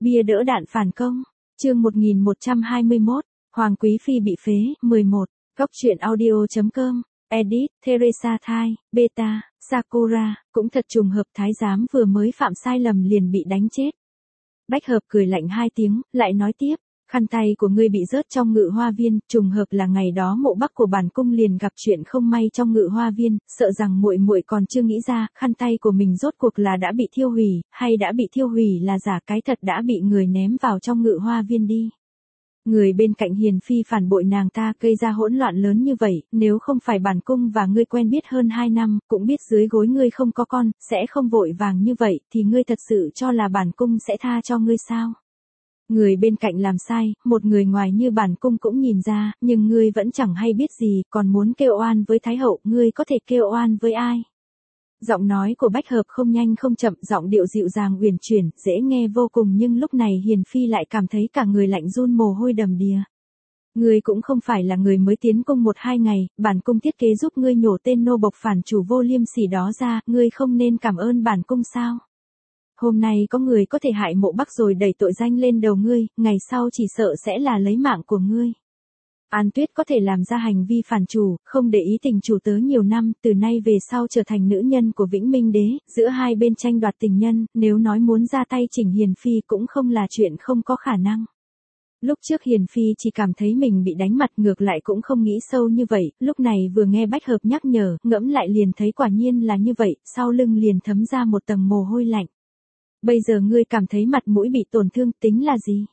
Bia đỡ đạn phản công. Chương 1121. Hoàng Quý Phi bị phế. 11. Góc truyện audio.com. Edit, Teresa Thai, Beta, Sakura. Cũng thật trùng hợp thái giám vừa mới phạm sai lầm liền bị đánh chết. Bách Hợp cười lạnh 2 tiếng, lại nói tiếp. Khăn tay của ngươi bị rớt trong ngự hoa viên, trùng hợp là ngày đó Mộ Bắc của bản cung liền gặp chuyện không may trong ngự hoa viên, sợ rằng muội muội còn chưa nghĩ ra, khăn tay của mình rốt cuộc là đã bị thiêu hủy, hay đã bị thiêu hủy là giả, cái thật đã bị người ném vào trong ngự hoa viên đi. Người bên cạnh Hiền Phi phản bội nàng ta, gây ra hỗn loạn lớn như vậy, nếu không phải bản cung và ngươi quen biết hơn 2 năm, cũng biết dưới gối ngươi không có con, sẽ không vội vàng như vậy, thì ngươi thật sự cho là bản cung sẽ tha cho ngươi sao? Người bên cạnh làm sai, một người ngoài như bản cung cũng nhìn ra, nhưng ngươi vẫn chẳng hay biết gì, còn muốn kêu oan với Thái hậu, ngươi có thể kêu oan với ai? Giọng nói của Bách Hợp không nhanh không chậm, giọng điệu dịu dàng uyển chuyển, dễ nghe vô cùng, nhưng lúc này Hiền Phi lại cảm thấy cả người lạnh run, mồ hôi đầm đìa. Ngươi cũng không phải là người mới tiến cung 1-2 ngày, bản cung thiết kế giúp ngươi nhổ tên nô bộc phản chủ vô liêm sỉ đó ra, ngươi không nên cảm ơn bản cung sao? Hôm nay có người có thể hại Mộ Bắc rồi đẩy tội danh lên đầu ngươi, ngày sau chỉ sợ sẽ là lấy mạng của ngươi. An Tuyết có thể làm ra hành vi phản chủ, không để ý tình chủ tớ nhiều năm, từ nay về sau trở thành nữ nhân của Vĩnh Minh Đế, giữa hai bên tranh đoạt tình nhân, nếu nói muốn ra tay chỉnh Hiền Phi cũng không là chuyện không có khả năng. Lúc trước Hiền Phi chỉ cảm thấy mình bị đánh mặt, ngược lại cũng không nghĩ sâu như vậy, lúc này vừa nghe Bách Hợp nhắc nhở, ngẫm lại liền thấy quả nhiên là như vậy, sau lưng liền thấm ra một tầng mồ hôi lạnh. Bây giờ ngươi cảm thấy mặt mũi bị tổn thương tính là gì?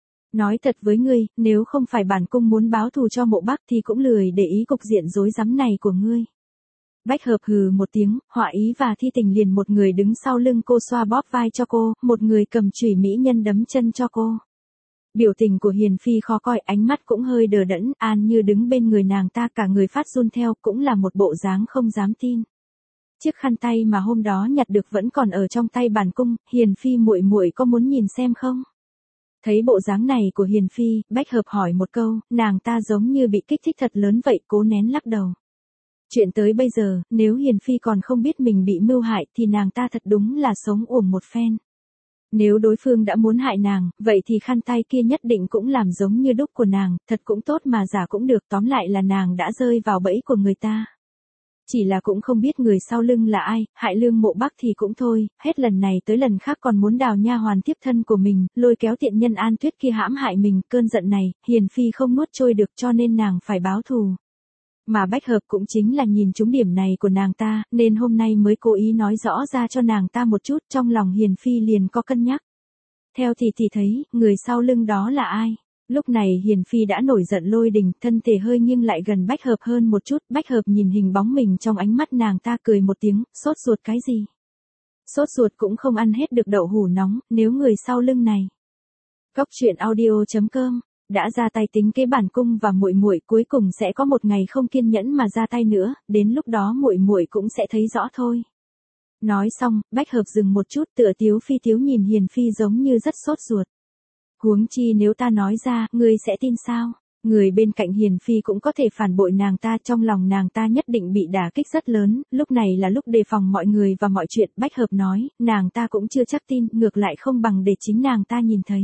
Nói thật với ngươi, nếu không phải bản cung muốn báo thù cho Mộ Bắc thì cũng lười để ý cục diện rối rắm này của ngươi. Bách Hợp hừ một tiếng, Họa Ý và Thi Tình liền một người đứng sau lưng cô xoa bóp vai cho cô, một người cầm chùy mỹ nhân đấm chân cho cô. Biểu tình của Hiền Phi khó coi, ánh mắt cũng hơi đờ đẫn, An Như đứng bên người nàng ta cả người phát run theo, cũng là một bộ dáng không dám tin. Chiếc khăn tay mà hôm đó nhặt được vẫn còn ở trong tay bản cung, Hiền Phi muội muội có muốn nhìn xem không? Thấy bộ dáng này của Hiền Phi, Bách Hợp hỏi một câu, nàng ta giống như bị kích thích thật lớn vậy, cố nén lắc đầu. Chuyện tới bây giờ, nếu Hiền Phi còn không biết mình bị mưu hại thì nàng ta thật đúng là sống uổng một phen. Nếu đối phương đã muốn hại nàng, vậy thì khăn tay kia nhất định cũng làm giống như đúc của nàng, thật cũng tốt mà giả cũng được, tóm lại là nàng đã rơi vào bẫy của người ta. Chỉ là cũng không biết người sau lưng là ai, hại lương Mộ Bắc thì cũng thôi, hết lần này tới lần khác còn muốn đào nha hoàn tiếp thân của mình, lôi kéo tiện nhân An Tuyết kia hãm hại mình, cơn giận này, Hiền Phi không nuốt trôi được cho nên nàng phải báo thù. Mà Bách Hợp cũng chính là nhìn trúng điểm này của nàng ta, nên hôm nay mới cố ý nói rõ ra cho nàng ta một chút, trong lòng Hiền Phi liền có cân nhắc. Theo thì thấy, người sau lưng đó là ai? Lúc này Hiền Phi đã nổi giận lôi đình, thân thể hơi nghiêng lại gần Bách Hợp hơn một chút, Bách Hợp nhìn hình bóng mình trong ánh mắt nàng ta cười một tiếng, sốt ruột cái gì? Sốt ruột cũng không ăn hết được đậu hủ nóng, nếu người sau lưng này. Góc truyện audio.com, đã ra tay tính kế bản cung và muội muội, cuối cùng sẽ có một ngày không kiên nhẫn mà ra tay nữa, đến lúc đó muội muội cũng sẽ thấy rõ thôi. Nói xong, Bách Hợp dừng một chút, tựa tiếu phi tiếu nhìn Hiền Phi giống như rất sốt ruột. Huống chi nếu ta nói ra, ngươi sẽ tin sao? Người bên cạnh Hiền Phi cũng có thể phản bội nàng ta, trong lòng nàng ta nhất định bị đả kích rất lớn, lúc này là lúc đề phòng mọi người và mọi chuyện, Bách Hợp nói, nàng ta cũng chưa chắc tin, ngược lại không bằng để chính nàng ta nhìn thấy.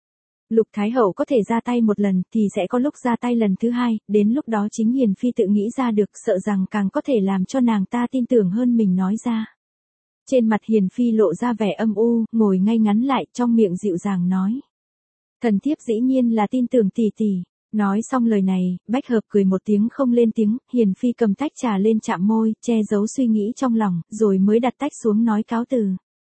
Lục Thái hậu có thể ra tay một lần thì sẽ có lúc ra tay lần thứ hai, đến lúc đó chính Hiền Phi tự nghĩ ra được, sợ rằng càng có thể làm cho nàng ta tin tưởng hơn mình nói ra. Trên mặt Hiền Phi lộ ra vẻ âm u, ngồi ngay ngắn lại, trong miệng dịu dàng nói. Thần thiếp dĩ nhiên là tin tưởng tỷ tỷ. Nói xong lời này, Bách Hợp cười một tiếng không lên tiếng, Hiền Phi cầm tách trà lên chạm môi, che giấu suy nghĩ trong lòng, rồi mới đặt tách xuống nói cáo từ.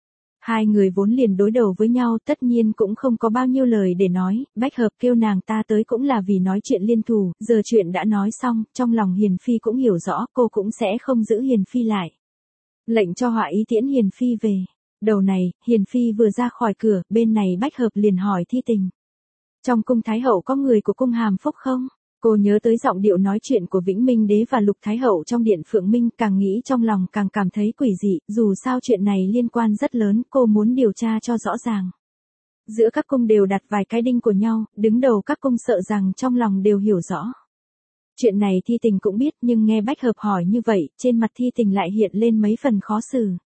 Hai người vốn liền đối đầu với nhau, tất nhiên cũng không có bao nhiêu lời để nói, Bách Hợp kêu nàng ta tới cũng là vì nói chuyện liên thủ, giờ chuyện đã nói xong, trong lòng Hiền Phi cũng hiểu rõ, cô cũng sẽ không giữ Hiền Phi lại. Lệnh cho Họa Ý tiễn Hiền Phi về. Đầu này, Hiền Phi vừa ra khỏi cửa, bên này Bách Hợp liền hỏi Thi Tình. Trong cung Thái hậu có người của cung Hàm Phúc không? Cô nhớ tới giọng điệu nói chuyện của Vĩnh Minh Đế và Lục Thái hậu trong điện Phượng Minh, càng nghĩ trong lòng càng cảm thấy quỷ dị, dù sao chuyện này liên quan rất lớn, cô muốn điều tra cho rõ ràng. Giữa các cung đều đặt vài cái đinh của nhau, đứng đầu các cung sợ rằng trong lòng đều hiểu rõ. Chuyện này Thi Tình cũng biết, nhưng nghe Bách Hợp hỏi như vậy, trên mặt Thi Tình lại hiện lên mấy phần khó xử.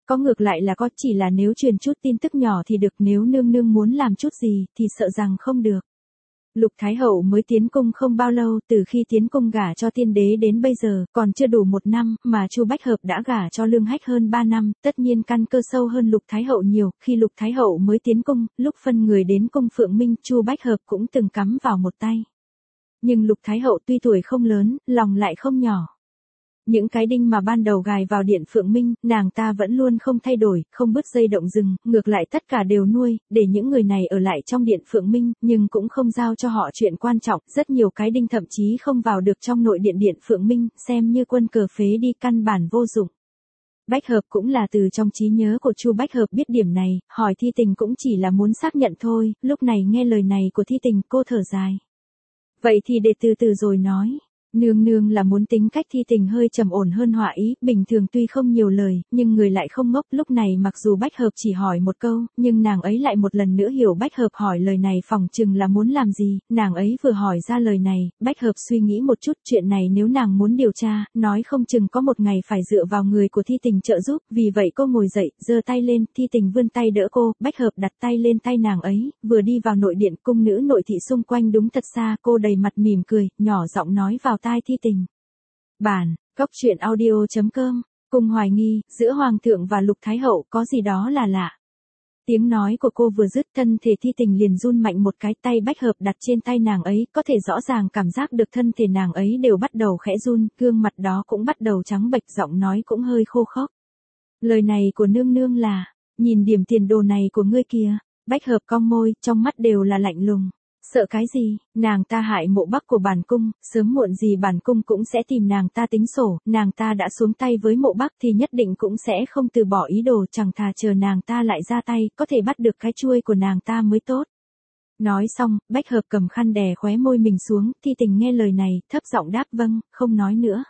Có ngược lại là có, chỉ là nếu truyền chút tin tức nhỏ thì được, nếu nương nương muốn làm chút gì thì sợ rằng không được. Lục Thái Hậu mới tiến cung không bao lâu, từ khi tiến cung gả cho tiên đế đến bây giờ, còn chưa đủ 1 năm, mà Chu Bách Hợp đã gả cho Lương Hách hơn 3 năm, tất nhiên căn cơ sâu hơn Lục Thái Hậu nhiều. Khi Lục Thái Hậu mới tiến cung, lúc phân người đến cung Phượng Minh, Chu Bách Hợp cũng từng cắm vào một tay. Nhưng Lục Thái Hậu tuy tuổi không lớn, lòng lại không nhỏ. Những cái đinh mà ban đầu gài vào điện Phượng Minh, nàng ta vẫn luôn không thay đổi, không bứt dây động rừng, ngược lại tất cả đều nuôi, để những người này ở lại trong điện Phượng Minh, nhưng cũng không giao cho họ chuyện quan trọng, rất nhiều cái đinh thậm chí không vào được trong nội điện điện Phượng Minh, xem như quân cờ phế đi, căn bản vô dụng. Bách Hợp cũng là từ trong trí nhớ của Chu Bách Hợp biết điểm này, hỏi Thi Tình cũng chỉ là muốn xác nhận thôi, lúc này nghe lời này của Thi Tình cô thở dài. Vậy thì để từ từ rồi nói. Nương nương là muốn tính cách Thi Tình hơi trầm ổn hơn họa ý, bình thường tuy không nhiều lời, nhưng người lại không ngốc, lúc này mặc dù Bách Hợp chỉ hỏi một câu, nhưng nàng ấy lại một lần nữa hiểu Bách Hợp hỏi lời này phỏng chừng là muốn làm gì, nàng ấy vừa hỏi ra lời này, Bách Hợp suy nghĩ một chút, chuyện này nếu nàng muốn điều tra, nói không chừng có một ngày phải dựa vào người của Thi Tình trợ giúp, vì vậy cô ngồi dậy, giơ tay lên, Thi Tình vươn tay đỡ cô, Bách Hợp đặt tay lên tay nàng ấy, vừa đi vào nội điện, cung nữ nội thị xung quanh đúng thật xa, cô đầy mặt mỉm cười, nhỏ giọng nói vào tai Thi Tình. Bản, góc truyện audio.com, cùng hoài nghi, giữa Hoàng thượng và Lục Thái Hậu có gì đó là lạ. Tiếng nói của cô vừa dứt, thân thể Thi Tình liền run mạnh một cái, tay Bách Hợp đặt trên tay nàng ấy, có thể rõ ràng cảm giác được thân thể nàng ấy đều bắt đầu khẽ run, gương mặt đó cũng bắt đầu trắng bệch, giọng nói cũng hơi khô khốc. Lời này của nương nương là, nhìn điểm tiền đồ này của ngươi kìa, Bách Hợp cong môi, trong mắt đều là lạnh lùng. Sợ cái gì, nàng ta hại Mộ Bắc của bản cung, sớm muộn gì bản cung cũng sẽ tìm nàng ta tính sổ, nàng ta đã xuống tay với Mộ Bắc thì nhất định cũng sẽ không từ bỏ ý đồ, chẳng thà chờ nàng ta lại ra tay, có thể bắt được cái chuôi của nàng ta mới tốt. Nói xong, Bách Hợp cầm khăn đè khóe môi mình xuống, Thi Tình nghe lời này, thấp giọng đáp vâng, không nói nữa.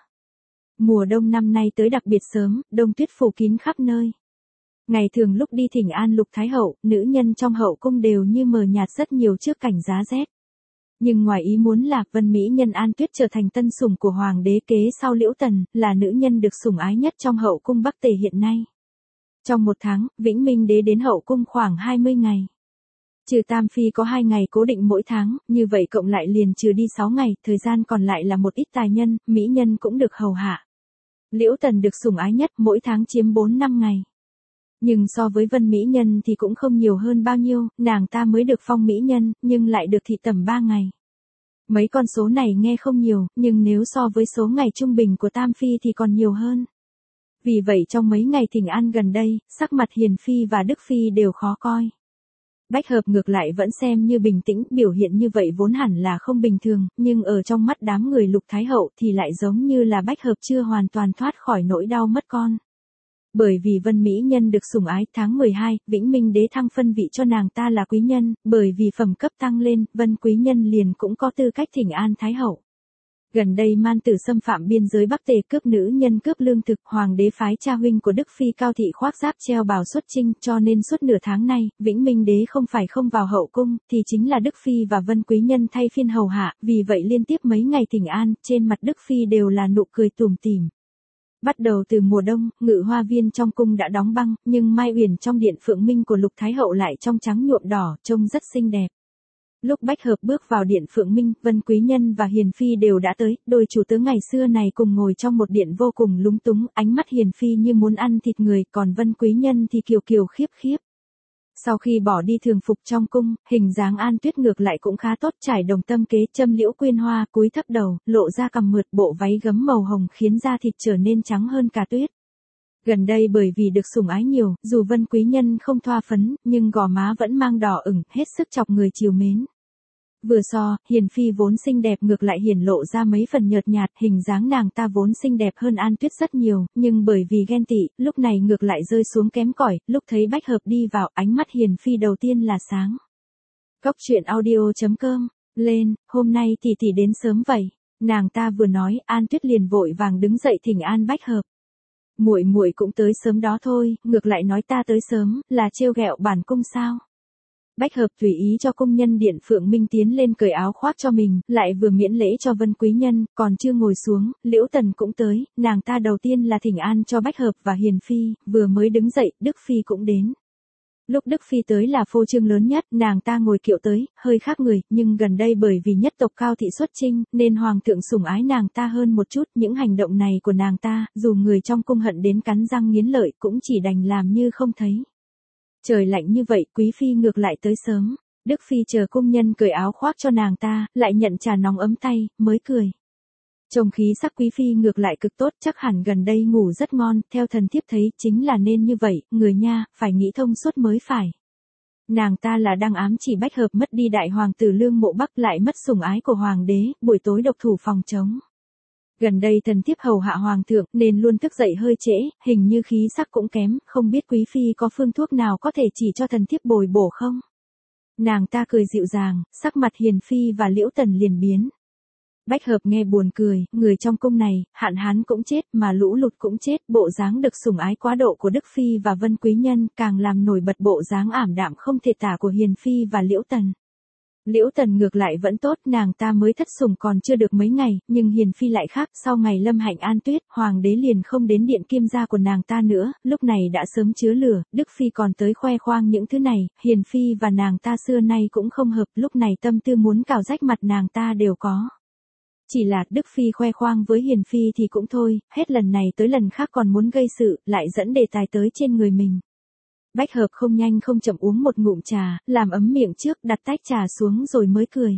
Mùa đông năm nay tới đặc biệt sớm, đông tuyết phủ kín khắp nơi. Ngày thường lúc đi thỉnh an Lục Thái Hậu, nữ nhân trong hậu cung đều như mờ nhạt rất nhiều trước cảnh giá rét. Nhưng ngoài ý muốn là Vân Mỹ Nhân An Tuyết trở thành tân sủng của Hoàng đế kế sau Liễu Tần, là nữ nhân được sủng ái nhất trong hậu cung Bắc Tề hiện nay. Trong 1 tháng, Vĩnh Minh Đế đến hậu cung khoảng 20 ngày. Trừ Tam Phi có 2 ngày cố định mỗi tháng, như vậy cộng lại liền trừ đi 6 ngày, thời gian còn lại là một ít tài nhân, mỹ nhân cũng được hầu hạ. Liễu Tần được sủng ái nhất, mỗi tháng chiếm 4-5 ngày. Nhưng so với Vân Mỹ Nhân thì cũng không nhiều hơn bao nhiêu, nàng ta mới được phong mỹ nhân, nhưng lại được thị tẩm 3 ngày. Mấy con số này nghe không nhiều, nhưng nếu so với số ngày trung bình của Tam Phi thì còn nhiều hơn. Vì vậy trong mấy ngày thỉnh an gần đây, sắc mặt Hiền Phi và Đức Phi đều khó coi. Bách Hợp ngược lại vẫn xem như bình tĩnh, biểu hiện như vậy vốn hẳn là không bình thường, nhưng ở trong mắt đám người Lục Thái Hậu thì lại giống như là Bách Hợp chưa hoàn toàn thoát khỏi nỗi đau mất con. Bởi vì Vân Mỹ Nhân được sủng ái, tháng 12, Vĩnh Minh Đế thăng phân vị cho nàng ta là quý nhân, bởi vì phẩm cấp tăng lên, Vân quý nhân liền cũng có tư cách thỉnh an Thái Hậu. Gần đây man tử xâm phạm biên giới Bắc Tề, cướp nữ nhân, cướp lương thực, Hoàng đế phái cha huynh của Đức Phi Cao Thị khoác giáp treo bào xuất chinh, cho nên suốt nửa tháng nay, Vĩnh Minh Đế không phải không vào hậu cung, thì chính là Đức Phi và Vân quý nhân thay phiên hầu hạ, vì vậy liên tiếp mấy ngày thỉnh an, trên mặt Đức Phi đều là nụ cười tủm tỉm. Bắt đầu từ mùa đông, ngự hoa viên trong cung đã đóng băng, nhưng Mai Uyển trong điện Phượng Minh của Lục Thái Hậu lại trong trắng nhuộm đỏ, trông rất xinh đẹp. Lúc Bách Hợp bước vào điện Phượng Minh, Vân quý nhân và Hiền Phi đều đã tới, đôi chủ tớ ngày xưa này cùng ngồi trong một điện vô cùng lúng túng, ánh mắt Hiền Phi như muốn ăn thịt người, còn Vân quý nhân thì kiều kiều khiếp khiếp. Sau khi bỏ đi thường phục trong cung, hình dáng An Tuyết ngược lại cũng khá tốt, trải đồng tâm kế, châm liễu quyên hoa, cúi thấp đầu, lộ ra cằm mượt, bộ váy gấm màu hồng khiến da thịt trở nên trắng hơn cả tuyết. Gần đây bởi vì được sủng ái nhiều, dù Vân quý nhân không thoa phấn, nhưng gò má vẫn mang đỏ ửng, hết sức chọc người trìu mến. Vừa so, Hiền Phi vốn xinh đẹp ngược lại hiển lộ ra mấy phần nhợt nhạt, hình dáng nàng ta vốn xinh đẹp hơn An Tuyết rất nhiều, nhưng bởi vì ghen tị, lúc này ngược lại rơi xuống kém cỏi, lúc thấy Bách Hợp đi vào, ánh mắt Hiền Phi đầu tiên là sáng. Góc truyện audio.com, lên, hôm nay tỷ tỷ đến sớm vậy. Nàng ta vừa nói, An Tuyết liền vội vàng đứng dậy thỉnh an Bách Hợp. Muội muội cũng tới sớm đó thôi, ngược lại nói ta tới sớm, là trêu ghẹo bản cung sao? Bách Hợp tùy ý cho công nhân Điện Phượng Minh tiến lên cởi áo khoác cho mình, lại vừa miễn lễ cho Vân Quý Nhân, còn chưa ngồi xuống, Liễu Tần cũng tới, nàng ta đầu tiên là thỉnh an cho Bách Hợp và Hiền Phi, vừa mới đứng dậy, Đức Phi cũng đến. Lúc Đức Phi tới là phô trương lớn nhất, nàng ta ngồi kiệu tới, hơi khác người, nhưng gần đây bởi vì nhất tộc cao thị xuất chinh, nên hoàng thượng sủng ái nàng ta hơn một chút, những hành động này của nàng ta, dù người trong cung hận đến cắn răng nghiến lợi, cũng chỉ đành làm như không thấy. Trời lạnh như vậy, Quý Phi ngược lại tới sớm. Đức Phi chờ cung nhân cởi áo khoác cho nàng ta, lại nhận trà nóng ấm tay, mới cười. Trông khí sắc Quý Phi ngược lại cực tốt, chắc hẳn gần đây ngủ rất ngon, theo thần thiếp thấy chính là nên như vậy, người nha, phải nghĩ thông suốt mới phải. Nàng ta là đang ám chỉ Bách Hợp mất đi đại hoàng tử Lương Mộ Bắc, lại mất sủng ái của hoàng đế, buổi tối độc thủ phòng chống. Gần đây thần thiếp hầu hạ hoàng thượng nên luôn thức dậy hơi trễ, hình như khí sắc cũng kém, không biết Quý Phi có phương thuốc nào có thể chỉ cho thần thiếp bồi bổ không? Nàng ta cười dịu dàng, sắc mặt Hiền Phi và Liễu Tần liền biến. Bách Hợp nghe buồn cười, người trong cung này, hạn hán cũng chết mà lũ lụt cũng chết, bộ dáng được sủng ái quá độ của Đức Phi và Vân Quý Nhân càng làm nổi bật bộ dáng ảm đạm không thể tả của Hiền Phi và Liễu Tần. Liễu Tần ngược lại vẫn tốt, nàng ta mới thất sủng còn chưa được mấy ngày, nhưng Hiền Phi lại khác, sau ngày lâm hạnh an tuyết, hoàng đế liền không đến điện Kim gia của nàng ta nữa, lúc này đã sớm chứa lửa, Đức Phi còn tới khoe khoang những thứ này, Hiền Phi và nàng ta xưa nay cũng không hợp, lúc này tâm tư muốn cào rách mặt nàng ta đều có. Chỉ là Đức Phi khoe khoang với Hiền Phi thì cũng thôi, hết lần này tới lần khác còn muốn gây sự, lại dẫn đề tài tới trên người mình. Bách Hợp không nhanh không chậm uống một ngụm trà, làm ấm miệng trước, đặt tách trà xuống rồi mới cười.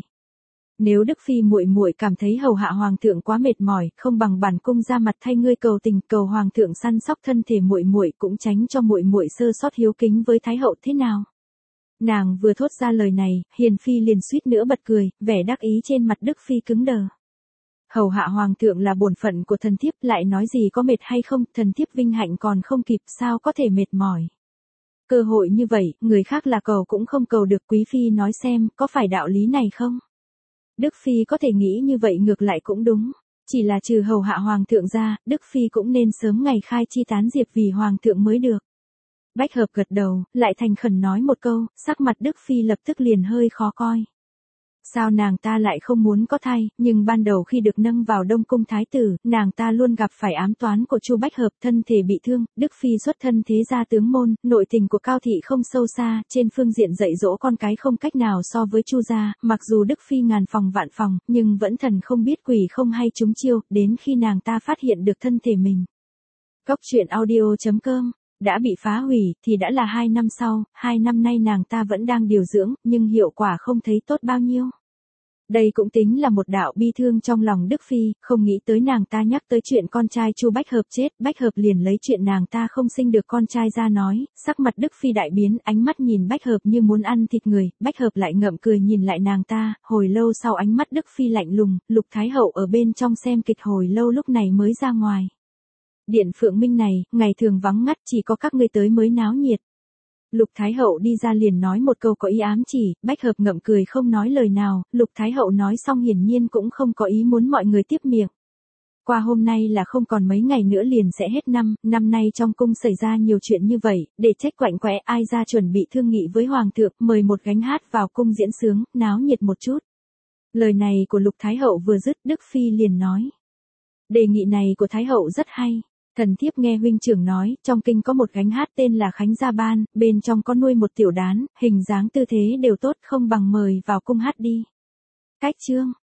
Nếu Đức Phi muội muội cảm thấy hầu hạ hoàng thượng quá mệt mỏi, không bằng bản cung ra mặt thay ngươi cầu tình, cầu hoàng thượng săn sóc thân thể muội muội, cũng tránh cho muội muội sơ sót hiếu kính với thái hậu thế nào. Nàng vừa thốt ra lời này, Hiền Phi liền suýt nữa bật cười, vẻ đắc ý trên mặt Đức Phi cứng đờ. Hầu hạ hoàng thượng là bổn phận của thần thiếp, lại nói gì có mệt hay không, thần thiếp vinh hạnh còn không kịp, sao có thể mệt mỏi. Cơ hội như vậy, người khác là cầu cũng không cầu được, Quý Phi nói xem, có phải đạo lý này không? Đức Phi có thể nghĩ như vậy ngược lại cũng đúng. Chỉ là trừ hầu hạ hoàng thượng ra, Đức Phi cũng nên sớm ngày khai chi tán diệp vì hoàng thượng mới được. Bách Hợp gật đầu, lại thành khẩn nói một câu, sắc mặt Đức Phi lập tức liền hơi khó coi. Sao nàng ta lại không muốn có thai, nhưng ban đầu khi được nâng vào Đông Cung Thái tử, nàng ta luôn gặp phải ám toán của Chu Bách Hợp, thân thể bị thương, Đức Phi xuất thân thế gia tướng môn, nội tình của Cao thị không sâu xa, trên phương diện dạy dỗ con cái không cách nào so với Chu gia, mặc dù Đức Phi ngàn phòng vạn phòng, nhưng vẫn thần không biết quỷ không hay trúng chiêu, đến khi nàng ta phát hiện được thân thể mình. Góc truyện audio.com đã bị phá hủy thì đã là 2 năm sau, 2 năm nay nàng ta vẫn đang điều dưỡng, nhưng hiệu quả không thấy tốt bao nhiêu. Đây cũng tính là một đạo bi thương trong lòng Đức Phi, không nghĩ tới nàng ta nhắc tới chuyện con trai Chu Bách Hợp chết, Bách Hợp liền lấy chuyện nàng ta không sinh được con trai ra nói, sắc mặt Đức Phi đại biến, ánh mắt nhìn Bách Hợp như muốn ăn thịt người, Bách Hợp lại ngậm cười nhìn lại nàng ta, hồi lâu sau ánh mắt Đức Phi lạnh lùng, Lục Thái Hậu ở bên trong xem kịch hồi lâu lúc này mới ra ngoài. Điện Phượng Minh này, ngày thường vắng ngắt, chỉ có các ngươi tới mới náo nhiệt. Lục Thái Hậu đi ra liền nói một câu có ý ám chỉ, Bách Hợp ngậm cười không nói lời nào, Lục Thái Hậu nói xong hiển nhiên cũng không có ý muốn mọi người tiếp miệng. Qua hôm nay là không còn mấy ngày nữa liền sẽ hết năm, năm nay trong cung xảy ra nhiều chuyện như vậy, để trách quạnh quẽ ai ra chuẩn bị thương nghị với Hoàng thượng, mời một gánh hát vào cung diễn sướng, náo nhiệt một chút. Lời này của Lục Thái Hậu vừa dứt, Đức Phi liền nói. Đề nghị này của Thái Hậu rất hay. Thần thiếp nghe huynh trưởng nói, trong kinh có một gánh hát tên là Khánh Gia Ban, bên trong có nuôi một tiểu đán, hình dáng tư thế đều tốt, không bằng mời vào cung hát đi. Cách chương